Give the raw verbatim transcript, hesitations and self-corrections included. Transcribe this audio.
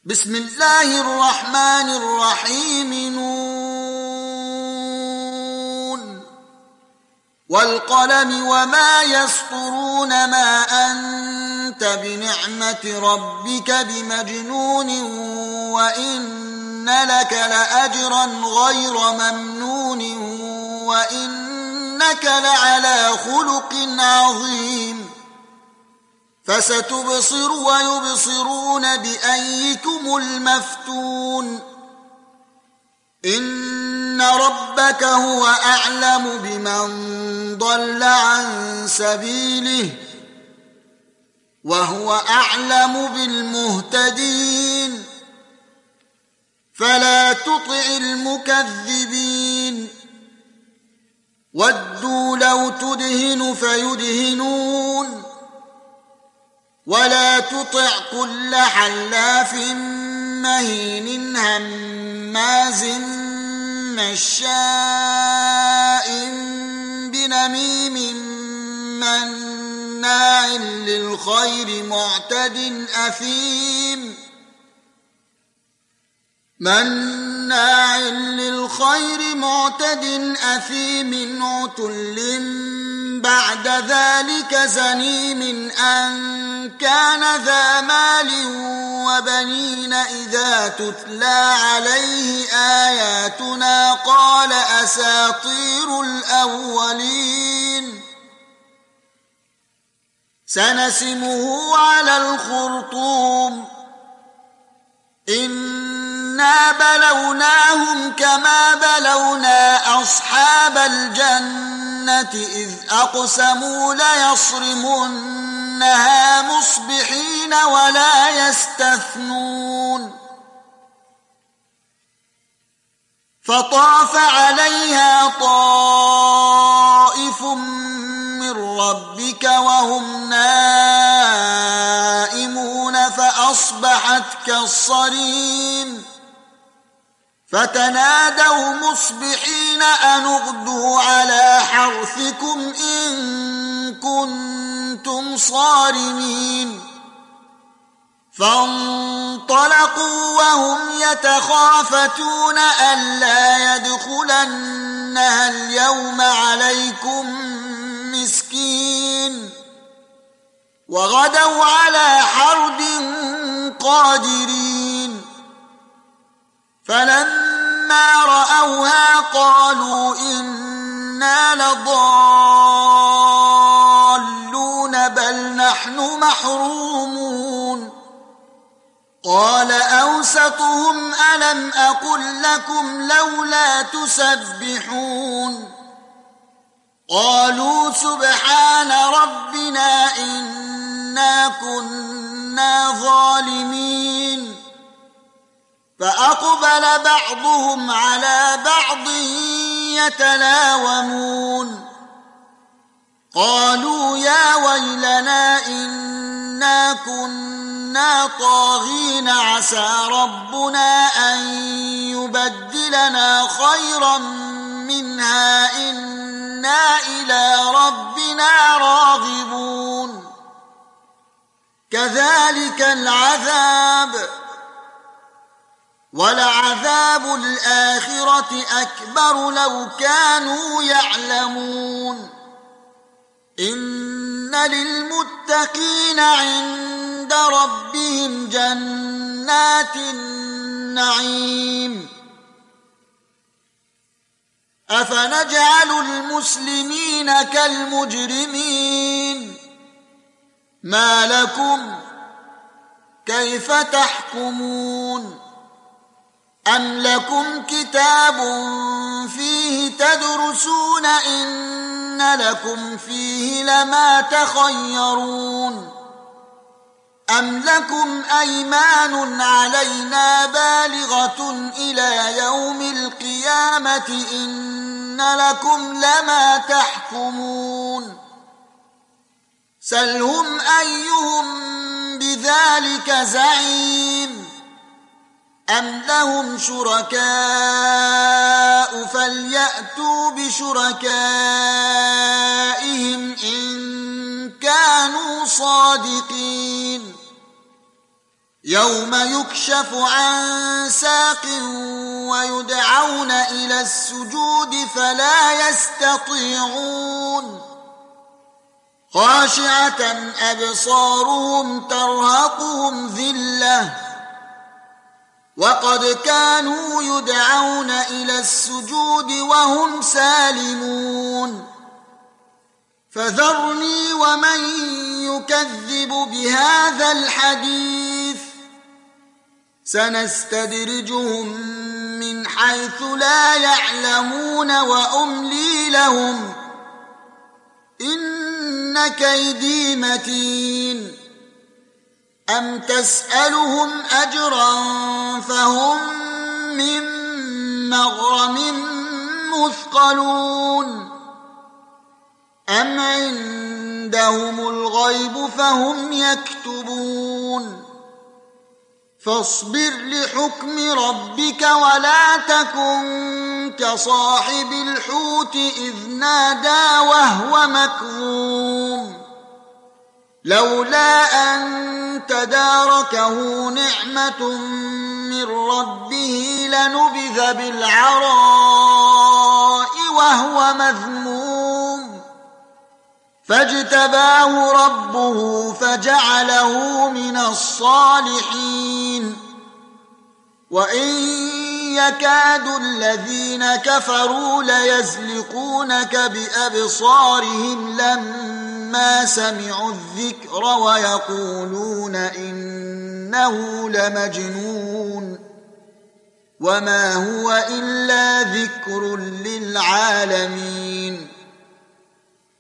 بسم الله الرحمن الرحيم نون والقلم وما يسطرون ما أنت بنعمة ربك بمجنون وإن لك لأجرا غير ممنون وإنك لعلى خلق عظيم فستبصر ويبصرون بأيكم المفتون إن ربك هو أعلم بمن ضل عن سبيله وهو أعلم بالمهتدين فلا تطع المكذبين ودوا لو تدهن فيدهنون ولا تطع كل حلاف مهين هماز مشاء بنميم مناع للخير معتد أثيم مناع للخير معتد أثيم عتل بعد ذلك زنيم أن كان ذا مال وبنين إذا تتلى عليه آياتنا قال أساطير الأولين سنسمه على الخرطوم إنا بلوناهم كما بلونا أصحاب الجنة إذ أقسموا ليصرمنها مصبحين ولا يستثنون فطاف عليها طائف من ربك وهم نائمون فأصبحت كالصريم فتنادوا مصبحين أن اغدوا على حرثكم إن كنتم صارمين فانطلقوا وهم يتخافتون ألا يدخلنها اليوم عليكم مسكين وغدوا على حرد قادرين فلما رأوها قالوا إنا لضالون بل نحن محرومون قال أوسطهم ألم أقل لكم لولا تسبحون قالوا سبحان ربنا إنا كنا ظالمين فأقبل بعضهم على بعض يتلاومون قالوا يا ويلنا إنا كنا طاغين عسى ربنا أن يبدلنا خيرا منها إنا إلى ربنا راغبون كذلك العذاب ولعذاب الآخرة أكبر لو كانوا يعلمون إن للمتقين عند ربهم جنات النعيم أفنجعل المسلمين كالمجرمين ما لكم كيف تحكمون أم لكم كتاب فيه تدرسون إن لكم فيه لما تخيرون أم لكم أيمان علينا بالغة إلى يوم القيامة إن لكم لما تحكمون سلهم أيهم بذلك زعيم أم لهم شركاء فليأتوا بشركائهم إن كانوا صادقين يوم يكشف عن ساق ويدعون إلى السجود فلا يستطيعون خاشعة أبصارهم ترهقهم ذلة وقد كانوا يدعون إلى السجود وهم سالمون فذرني ومن يكذب بهذا الحديث سنستدرجهم من حيث لا يعلمون وأملي لهم إن كيدي متين أم تسألهم أجرا فهم من مغرم مثقلون أم عندهم الغيب فهم يكتبون فاصبر لحكم ربك ولا تكن كصاحب الحوت إذ نادى وهو مكظوم لولا أن تداركه نعمة من ربه لنبذ بالعراء وهو مذموم فاجتباه ربه فجعله من الصالحين وإن يكاد الذين كفروا ليزلقونك بأبصارهم لما سمعوا الذكر ويقولون إنه لمجنون وما هو إلا ذكر للعالمين